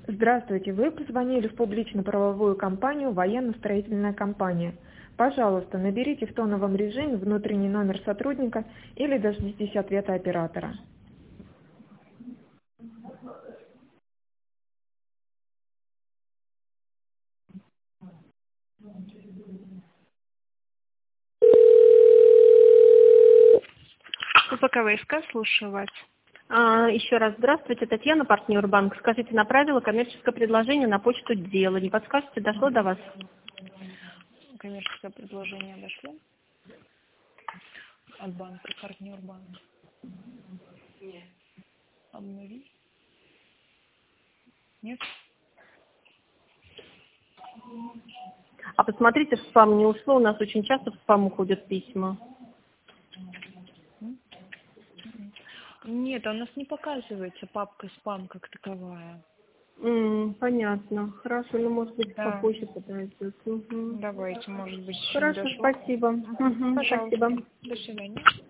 Здравствуйте, вы позвонили в публично-правовую компанию «Военно-строительная компания». Пожалуйста, наберите в тоновом режиме внутренний номер сотрудника или дождитесь ответа оператора. УПКВСК, слушаю вас. Еще раз здравствуйте, Татьяна, партнер банк. Скажите, направила коммерческое предложение на почту дела. Не подскажете, дошло до вас? Коммерческое предложение дошло от банка, партнер банк. Нет. Обнови? Нет? А посмотрите, в спам не ушло. У нас очень часто в спам уходят письма. Нет, у нас не показывается папка спам как таковая. Понятно. Хорошо, ну может быть Да. попозже подойдет. Давайте, может быть, еще не Хорошо, дошло. спасибо. Пожалуйста. Спасибо. До свидания.